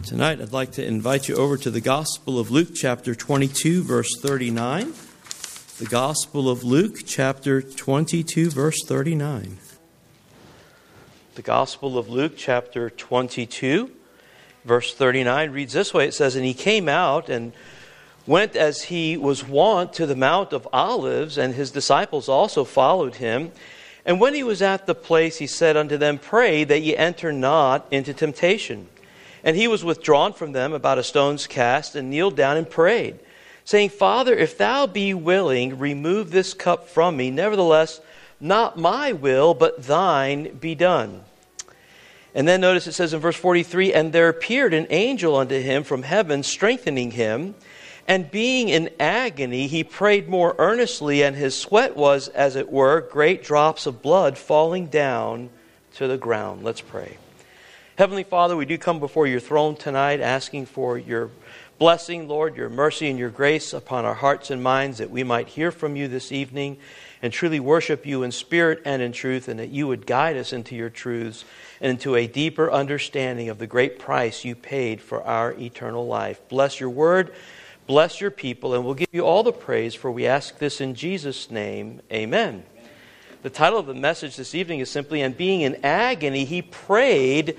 Tonight, I'd like to invite you over to the Gospel of Luke, chapter 22, verse 39. The Gospel of Luke, chapter 22, verse 39. The Gospel of Luke, chapter 22, verse 39 reads this way. It says, "And he came out and went as he was wont to the Mount of Olives, and his disciples also followed him. And when he was at the place, he said unto them, Pray that ye enter not into temptation. And he was withdrawn from them about a stone's cast, and kneeled down and prayed, saying, Father, if thou be willing, remove this cup from me. Nevertheless, not my will, but thine be done. And then notice it says in verse 43, And there appeared an angel unto him from heaven, strengthening him. And being in agony, he prayed more earnestly, and his sweat was, as it were, great drops of blood falling down to the ground." Let's pray. Heavenly Father, we do come before your throne tonight, asking for your blessing, Lord, your mercy and your grace upon our hearts and minds, that we might hear from you this evening and truly worship you in spirit and in truth, and that you would guide us into your truths and into a deeper understanding of the great price you paid for our eternal life. Bless your word, bless your people, and we'll give you all the praise, for we ask this in Jesus' name. Amen. The title of the message this evening is simply, "And being in agony, he prayed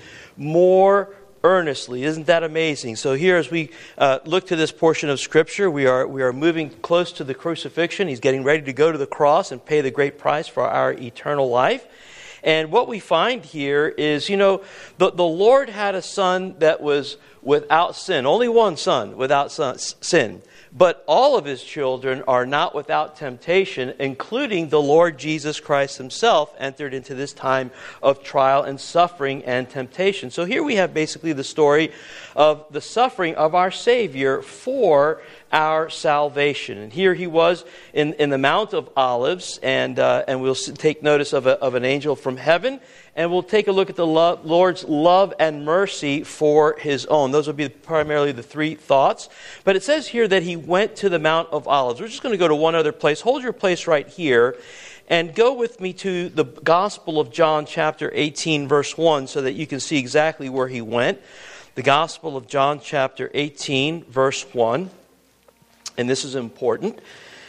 more earnestly." Isn't that amazing? So here, as we look to this portion of Scripture, we are moving close to the crucifixion. He's getting ready to go to the cross and pay the great price for our eternal life. And what we find here is, the Lord had a son that was without sin. Only one son without sin. But all of his children are not without temptation, including the Lord Jesus Christ himself entered into this time of trial and suffering and temptation. So here we have basically the story of the suffering of our Savior for our salvation. And here he was in the Mount of Olives, and we'll take notice of an angel from heaven, and we'll take a look at the Lord's love and mercy for his own. Those will be primarily the three thoughts. But it says here that he went to the Mount of Olives. We're just going to go to one other place. Hold your place right here, and go with me to the Gospel of John, chapter 18, verse 1, so that you can see exactly where he went. The Gospel of John, chapter 18, verse 1. And this is important.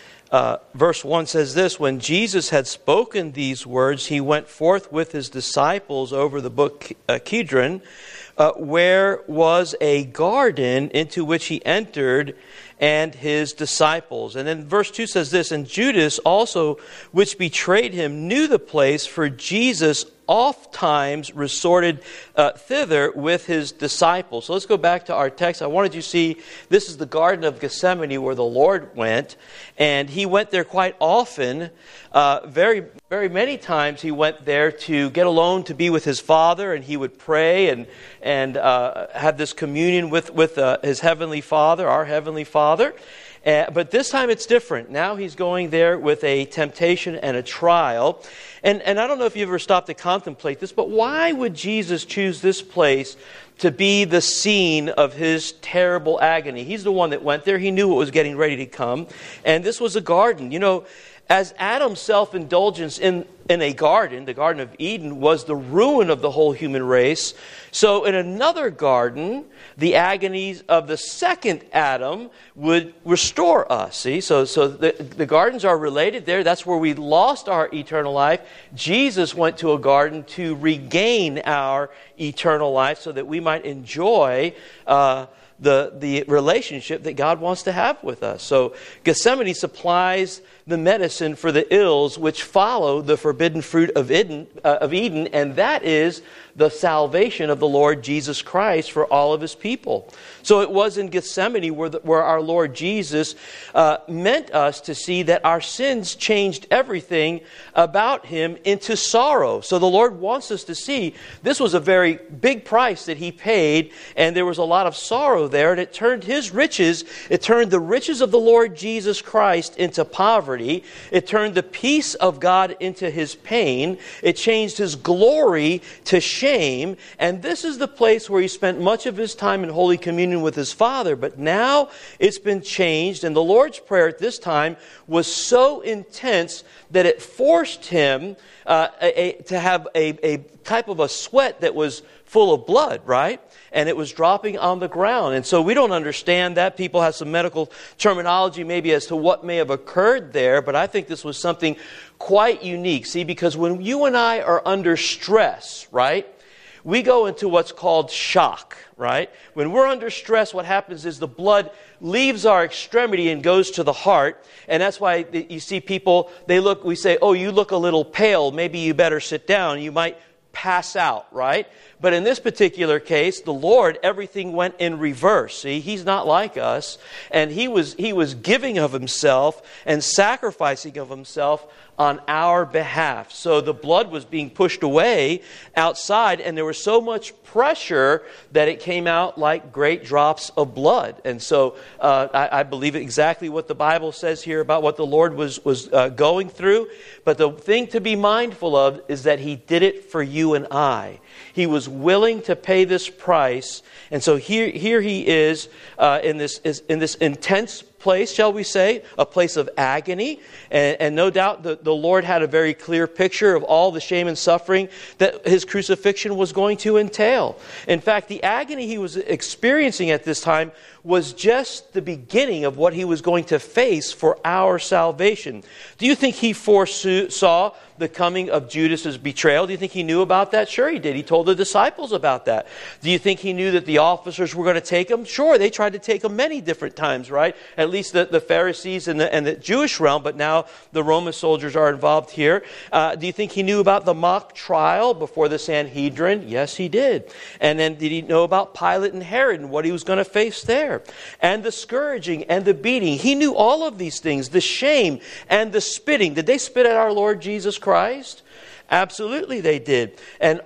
Verse 1 says this, "When Jesus had spoken these words, he went forth with his disciples over the brook Kidron, where was a garden into which he entered, and his disciples." And then verse 2 says this, "And Judas also, which betrayed him, knew the place, for Jesus oft times resorted thither with his disciples." So let's go back to our text. I wanted you to see this is the Garden of Gethsemane where the Lord went, and he went there quite often. Very, very many times he went there to get alone to be with his Father, and he would pray and have this communion with his Heavenly Father, our Heavenly Father. But this time it's different. Now he's going there with a temptation and a trial. And I don't know if you ever stopped to contemplate this, but why would Jesus choose this place to be the scene of his terrible agony? He's the one that went there. He knew what was getting ready to come. And this was a garden. As Adam's self-indulgence in a garden, the Garden of Eden, was the ruin of the whole human race, so in another garden, the agonies of the second Adam would restore us. See, so the gardens are related there. That's where we lost our eternal life. Jesus went to a garden to regain our eternal life so that we might enjoy the relationship that God wants to have with us. So Gethsemane supplies the medicine for the ills which follow the forbidden fruit of Eden, and that is the salvation of the Lord Jesus Christ for all of his people. So it was in Gethsemane where our Lord Jesus meant us to see that our sins changed everything about him into sorrow. So the Lord wants us to see this was a very big price that he paid, and there was a lot of sorrow there, and it turned the riches of the Lord Jesus Christ into poverty. It turned the peace of God into his pain. It changed his glory to shame. And this is the place where he spent much of his time in Holy Communion with his Father. But now it's been changed. And the Lord's Prayer at this time was so intense that it forced him to have a type of a sweat that was full of blood, right? And it was dropping on the ground. And so we don't understand that. People have some medical terminology maybe as to what may have occurred there, but I think this was something quite unique. See, because when you and I are under stress, right, we go into what's called shock, right? When we're under stress, what happens is the blood leaves our extremity and goes to the heart. And that's why you see people, we say, oh, you look a little pale. Maybe you better sit down. You might pass out, right? But in this particular case, the Lord, everything went in reverse. See, He's not like us. And He was giving of Himself and sacrificing of Himself on our behalf. So the blood was being pushed away outside, and there was so much pressure that it came out like great drops of blood. And so I believe exactly what the Bible says here about what the Lord was going through. But the thing to be mindful of is that He did it for you and I. He was willing to pay this price. And so here He is in this intense place, shall we say, a place of agony. And no doubt the Lord had a very clear picture of all the shame and suffering that His crucifixion was going to entail. In fact, the agony He was experiencing at this time was just the beginning of what He was going to face for our salvation. Do you think He foresaw the coming of Judas's betrayal? Do you think He knew about that? Sure He did. He told the disciples about that. Do you think He knew that the officers were going to take Him? Sure, they tried to take Him many different times, right? At least the Pharisees and the Jewish realm, but now the Roman soldiers are involved here. Do you think He knew about the mock trial before the Sanhedrin? Yes, He did. And then did He know about Pilate and Herod and what He was going to face there? And the scourging and the beating. He knew all of these things. The shame and the spitting. Did they spit at our Lord Jesus Christ? Absolutely they did. And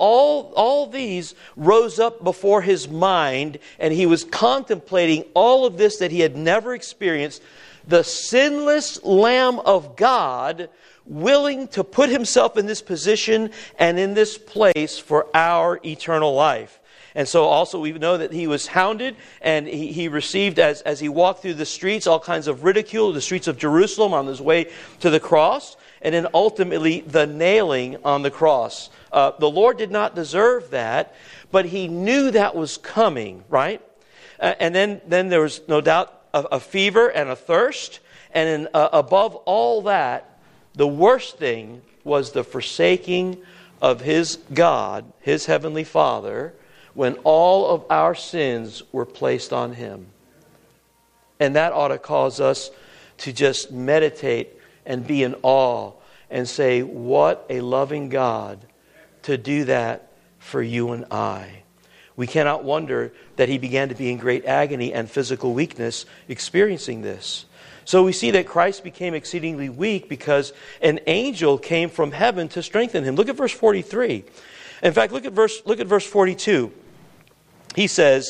all these rose up before His mind, and He was contemplating all of this that He had never experienced. The sinless Lamb of God, willing to put Himself in this position and in this place for our eternal life. And so also we know that He was hounded, and he received, as He walked through the streets, all kinds of ridicule, the streets of Jerusalem on His way to the cross, and then ultimately the nailing on the cross. The Lord did not deserve that, but He knew that was coming, right? And then there was no doubt a fever and a thirst, and above all that, the worst thing was the forsaking of His God, His Heavenly Father, when all of our sins were placed on Him. And that ought to cause us to just meditate and be in awe and say, what a loving God to do that for you and I. We cannot wonder that He began to be in great agony and physical weakness experiencing this. So we see that Christ became exceedingly weak because an angel came from heaven to strengthen Him. Look at verse 43. In fact, look at verse 42. He says,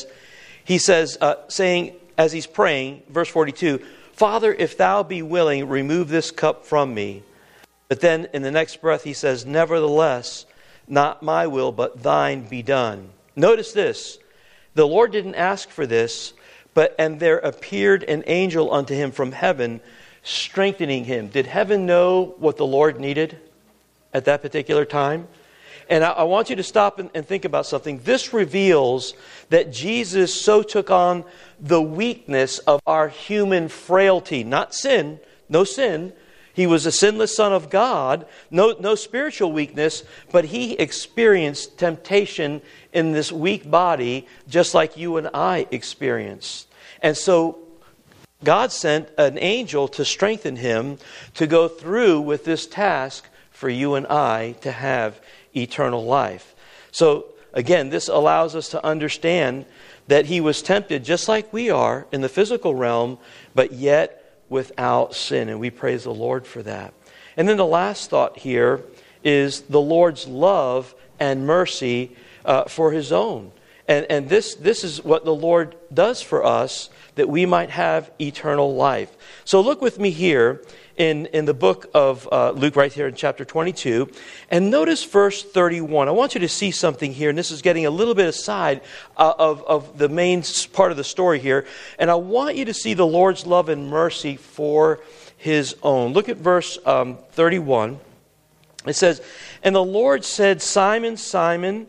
saying, as He's praying, verse 42, Father, if Thou be willing, remove this cup from me. But then in the next breath He says, nevertheless, not my will, but Thine be done. Notice this. The Lord didn't ask for this, and there appeared an angel unto Him from heaven, strengthening Him. Did heaven know what the Lord needed at that particular time? And I want you to stop and think about something. This reveals that Jesus so took on the weakness of our human frailty. Not sin, no sin. He was a sinless Son of God, no spiritual weakness, but He experienced temptation in this weak body just like you and I experienced. And so God sent an angel to strengthen Him to go through with this task for you and I to have eternal life. So again, this allows us to understand that He was tempted just like we are in the physical realm, but yet without sin. And we praise the Lord for that. And then the last thought here is the Lord's love and mercy for His own. And this is what the Lord does for us, that we might have eternal life. So look with me here in the book of Luke, right here in chapter 22. And notice verse 31. I want you to see something here, and this is getting a little bit aside of the main part of the story here. And I want you to see the Lord's love and mercy for His own. Look at verse 31. It says, And the Lord said, Simon, Simon,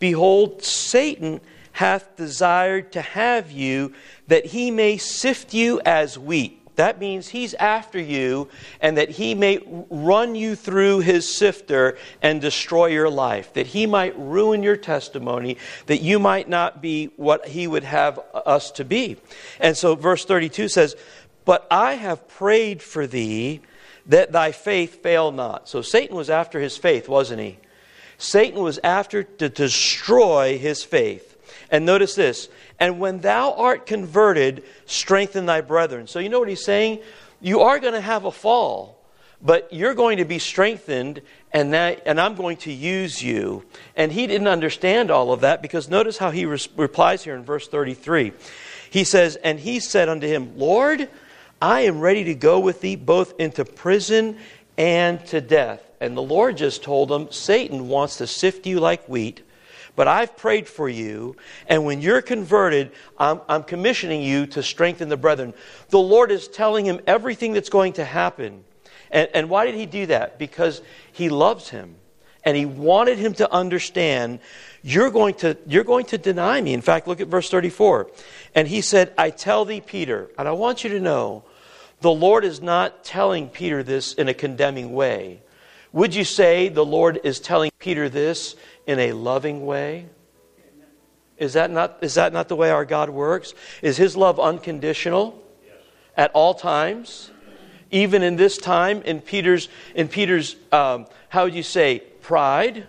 Behold, Satan hath desired to have you, that he may sift you as wheat. That means he's after you, and that he may run you through his sifter and destroy your life, that he might ruin your testimony, that you might not be what he would have us to be. And so verse 32 says, but I have prayed for thee, that thy faith fail not. So Satan was after his faith, wasn't he? Satan was after to destroy his faith. And notice this, and when thou art converted, strengthen thy brethren. So you know what he's saying? You are going to have a fall, but you're going to be strengthened, and I'm going to use you. And he didn't understand all of that, because notice how he replies here in verse 33. He says, and he said unto him, Lord, I am ready to go with thee both into prison and to death. And the Lord just told him, Satan wants to sift you like wheat, but I've prayed for you, and when you're converted, I'm commissioning you to strengthen the brethren. The Lord is telling him everything that's going to happen. And why did he do that? Because he loves him. And he wanted him to understand, you're going to deny me. In fact, look at verse 34. And he said, I tell thee, Peter, and I want you to know, the Lord is not telling Peter this in a condemning way. Would you say the Lord is telling Peter this in a loving way? Is that not the way our God works? Is his love unconditional at all times? Even in this time, in Peter's how would you say, pride?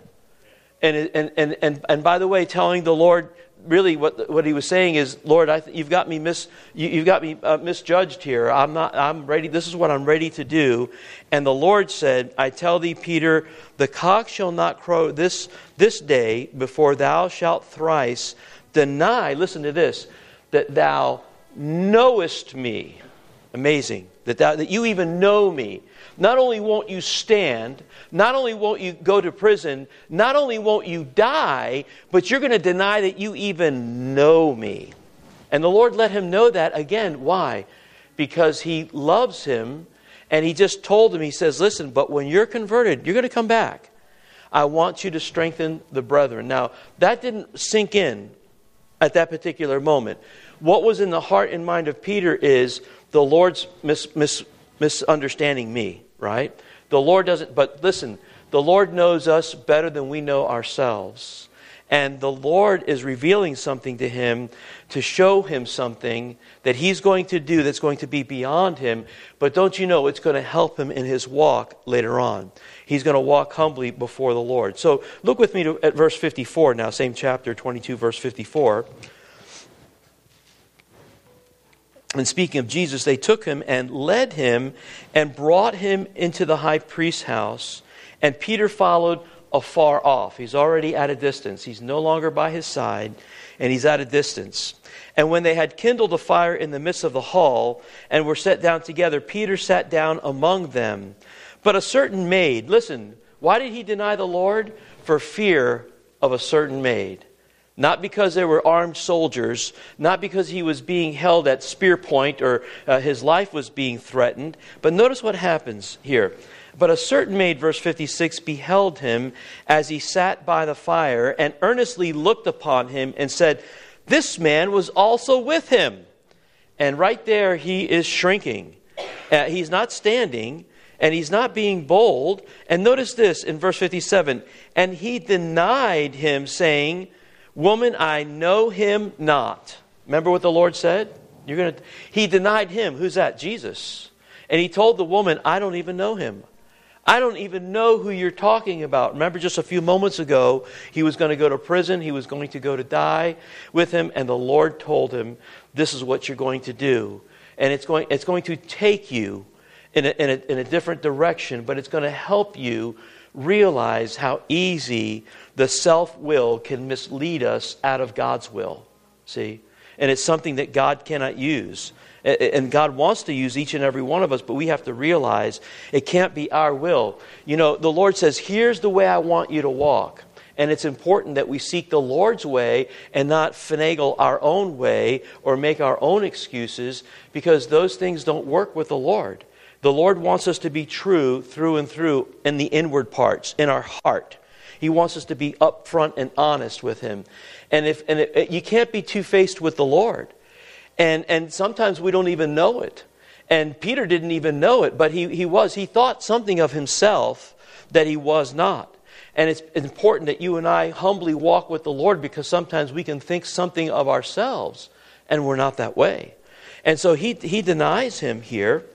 And by the way, telling the Lord, really what he was saying is, Lord, you've got me misjudged here. I'm ready. This is what I'm ready to do. And the Lord said, I tell thee, Peter, the cock shall not crow this day before thou shalt thrice deny, listen to this, that thou knowest me. Amazing. That you even know me. Not only won't you stand, not only won't you go to prison, not only won't you die, but you're going to deny that you even know me. And the Lord let him know that again. Why? Because he loves him, and he just told him, he says, listen, but when you're converted, you're going to come back. I want you to strengthen the brethren. Now, that didn't sink in at that particular moment. What was in the heart and mind of Peter is the Lord's misunderstanding me, right? The Lord doesn't, but listen, the Lord knows us better than we know ourselves. And the Lord is revealing something to him to show him something that he's going to do that's going to be beyond him. But don't you know, it's going to help him in his walk later on. He's going to walk humbly before the Lord. So look with me at verse 54 now, same chapter, 22, verse 54. And speaking of Jesus, they took him and led him and brought him into the high priest's house. And Peter followed afar off. He's already at a distance. He's no longer by his side, and he's at a distance. And when they had kindled a fire in the midst of the hall and were set down together, Peter sat down among them. But a certain maid, listen, why did he deny the Lord? For fear of a certain maid. Not because there were armed soldiers, not because he was being held at spear point or his life was being threatened. But notice what happens here. But a certain maid, verse 56, beheld him as he sat by the fire and earnestly looked upon him and said, this man was also with him. And right there he is shrinking. He's not standing and he's not being bold. And notice this in verse 57, and he denied him, saying, woman, I know him not. Remember what the Lord said? He denied him. Who's that? Jesus. And he told the woman, I don't even know him. I don't even know who you're talking about. Remember just a few moments ago, he was going to go to prison. He was going to go to die with him. And the Lord told him, this is what you're going to do. And it's going to take you in a different direction, but it's going to help you realize how easy the self-will can mislead us out of God's will. See? And it's something that God cannot use. And God wants to use each and every one of us, but we have to realize it can't be our will. You know, the Lord says, here's the way I want you to walk. And it's important that we seek the Lord's way and not finagle our own way or make our own excuses, because those things don't work with the Lord. The Lord wants us to be true through and through in the inward parts, in our heart. He wants us to be upfront and honest with Him. And you can't be two-faced with the Lord. And sometimes we don't even know it. And Peter didn't even know it, but he thought something of himself that he was not. And it's important that you and I humbly walk with the Lord, because sometimes we can think something of ourselves and we're not that way. And so he denies Him here.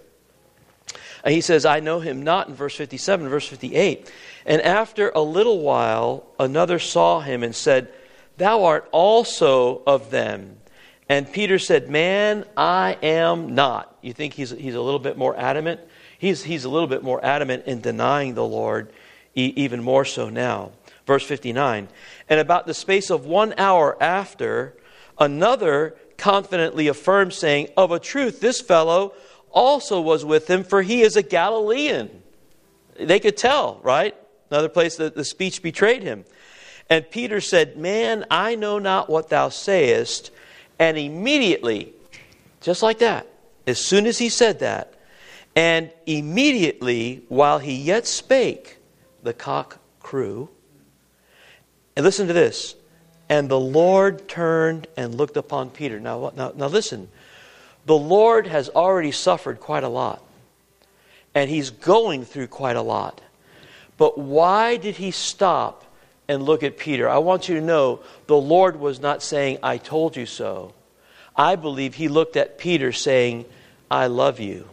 And he says, I know Him not, in verse 57, verse 58. And after a little while, another saw him and said, Thou art also of them. And Peter said, Man, I am not. You think he's a little bit more adamant? He's a little bit more adamant in denying the Lord, even more so now. Verse 59. And about the space of 1 hour after, another confidently affirmed, saying, Of a truth, this fellow also was with him, for he is a Galilean. They could tell, right? Another place that the speech betrayed him. And Peter said, Man, I know not what thou sayest. And immediately, just like that, as soon as he said that, and immediately, while he yet spake, the cock crew. And listen to this. And the Lord turned and looked upon Peter. Now listen. The Lord has already suffered quite a lot. And He's going through quite a lot. But why did He stop and look at Peter? I want you to know, the Lord was not saying, I told you so. I believe He looked at Peter saying, I love you.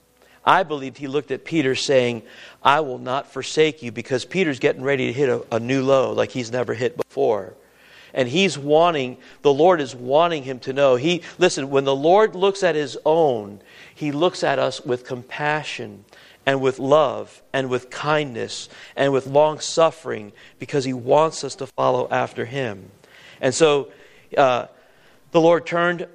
I believe He looked at Peter saying, I will not forsake you, because Peter's getting ready to hit a new low like he's never hit before. And the Lord is wanting him to know. Listen, when the Lord looks at His own, He looks at us with compassion and with love and with kindness and with long suffering, because He wants us to follow after Him. And so the Lord turned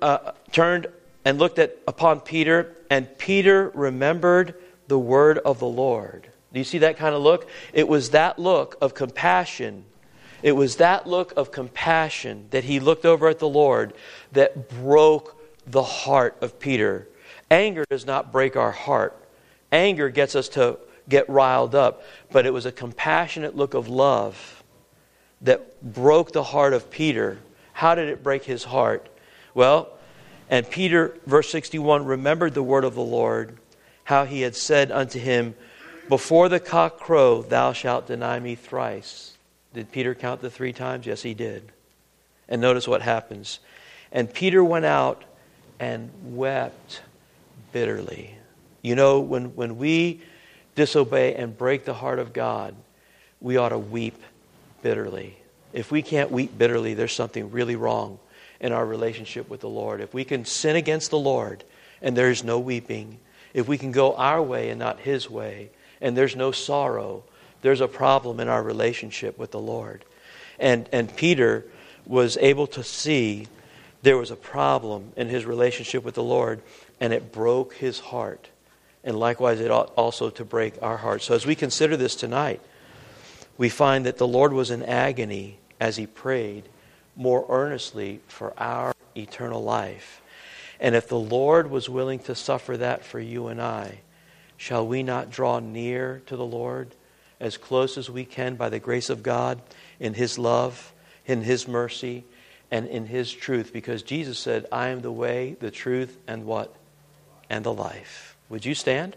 and looked upon Peter, and Peter remembered the word of the Lord. Do you see that kind of look? It was that look of compassion. It was that look of compassion that he looked over at the Lord that broke the heart of Peter. Anger does not break our heart. Anger gets us to get riled up. But it was a compassionate look of love that broke the heart of Peter. How did it break his heart? Well, and Peter, verse 61, remembered the word of the Lord, how He had said unto him, Before the cock crow, thou shalt deny me thrice. Did Peter count the 3 times? Yes, he did. And notice what happens. And Peter went out and wept bitterly. You know, when we disobey and break the heart of God, we ought to weep bitterly. If we can't weep bitterly, there's something really wrong in our relationship with the Lord. If we can sin against the Lord and there's no weeping, if we can go our way and not His way, and there's no sorrow, there's a problem in our relationship with the Lord. And Peter was able to see there was a problem in his relationship with the Lord, and it broke his heart. And likewise, it ought also to break our hearts. So as we consider this tonight, we find that the Lord was in agony as He prayed more earnestly for our eternal life. And if the Lord was willing to suffer that for you and I, shall we not draw near to the Lord as close as we can by the grace of God, in His love, in His mercy, and in His truth? Because Jesus said, I am the way, the truth, and what? And the life. Would you stand?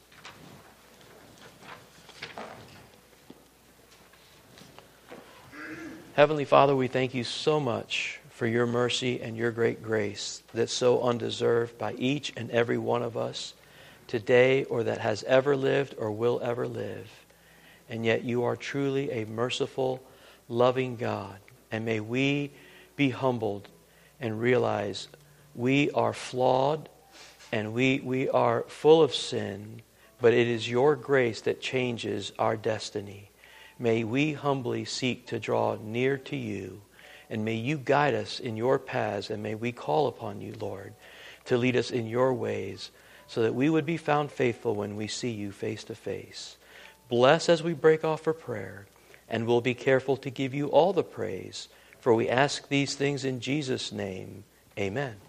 Heavenly Father, we thank You so much for Your mercy and Your great grace that's so undeserved by each and every one of us today, or that has ever lived or will ever live. And yet You are truly a merciful, loving God. And may we be humbled and realize we are flawed and we are full of sin, but it is Your grace that changes our destiny. May we humbly seek to draw near to You, and may You guide us in Your paths, and may we call upon You, Lord, to lead us in Your ways, so that we would be found faithful when we see You face to face. Bless as we break off for prayer, and we'll be careful to give You all the praise, for we ask these things in Jesus' name. Amen.